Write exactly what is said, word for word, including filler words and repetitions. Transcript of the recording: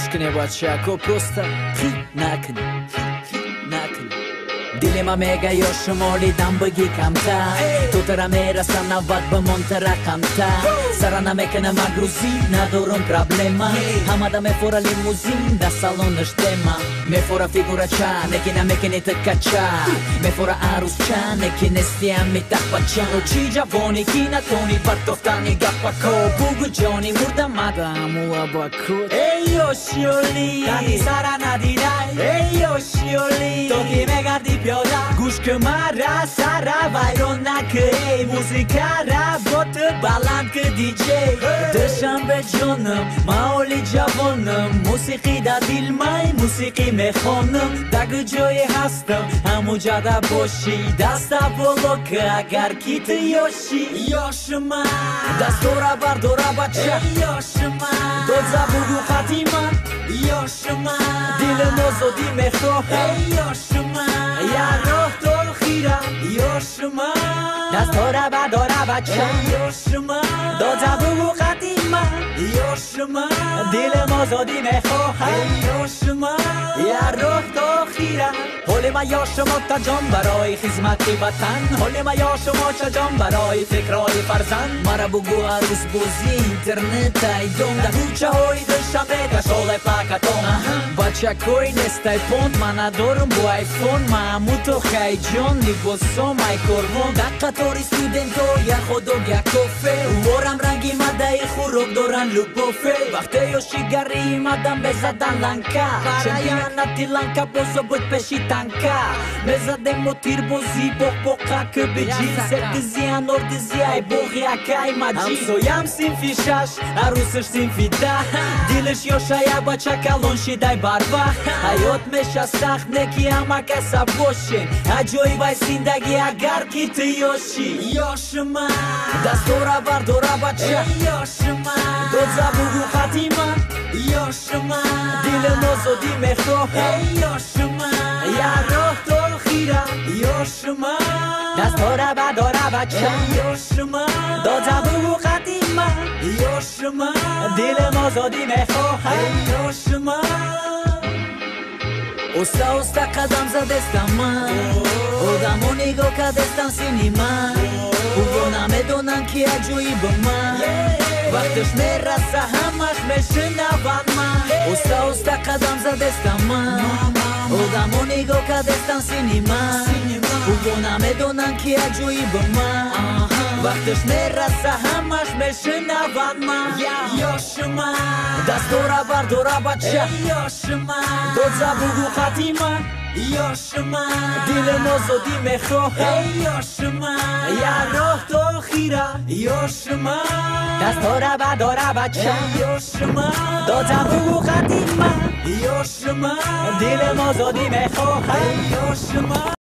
Aşkına bachako prosta nakn nakn Dilema mega yoshmoli dambagi kamta Tutara mera sana vadba montara kamta Sarana mekana magruzi nadoron problema Hamada me fora limuzin da salon është tema Me fora figura qa nekina mekeni të kaqa Me fora arus qa nekine stiami takpa qa O qigja voni kina toni partoftani gapako Bugu gjoni murda mada mua bakut Ej yoshjoli Tani sarana dinaj Ej yoshjoli Toki me gardi pjoda Gush këmara sara vajrona këj Muzikara botë balan kë D J Dësham be gjonëm Ma oli gjavonëm Musiki da dilmaj Musiki me khonëm Da gëgjoj e hastëm Hamu gjada boshi Da sta volokë Agar kitë yoshi Yoshma Da stora bardora baqa Yoshma Do zabugu khatima Yoshma Dile mozo di me khoha Yoshma Ja roh tol khira Yoshma Da stora bardora baqa Yoshma Do zabugu khatima Yoshma Dile mozo di me khoha Yoshma Ja roh tol khira Holema yoshmo ta jon baroi khizmati vatan Holema yoshmo ta jon baroi fikroi farzan Mara bugu arus buzi internet ai don Da kuqa hoj dhe shamreta shole pakaton Bachakoj nestaj pont manadorën bu iPhone Ma muto kaj gjon një boso ma i korvon Da katori studentoj ja hodog ja kofe Uoram rangi ma da i khurok doran lupofe Vakte jo shigari ma dan bezadan lanka Qëndina nati lanka bozo bët peshi tanka Mezade motir bozi boh poka kë bëgjin Se gëzia nor gëzia i bohja ka i ma gjin So jam sin fishash, arus është sin fida Dilësh jo shaja ba qa kalon shidaj barba Ajot me shasah ne kia ma ka sa boshin A gjoj vaj sin da gja gar kitë yoshi Yoshma Da stora bardora ba qa Yoshma Do zabugu khatima Yoshma Dile mozo di me khoha Yoshma Ja roh tol khira Yoshma Da stora bardora ba qa Yoshma Do zabugu khatima Yoshma Dile mozo di me khoha Yoshma Osta osta kadam za destaman Oda monigo ka destan sinima Uvona me donan kia gjoj bëman Vaktësh me rasa hamash me shëna vanma Osta osta kadam za destaman Oda monigo ka destan sinima Uvona me donan kia gjoj bëman Vaktësh me rasa hamash me shëna vanma Yoshma Da stora bardora baqa Yoshma Do zabugu khatima Yoshma Dile mozo di me khoha Yoshma Ja roh tol khira Yoshma Da stora bardora baqa Yoshma Do zabugu khatima Yoshma Dile mozo di me khoha Yoshma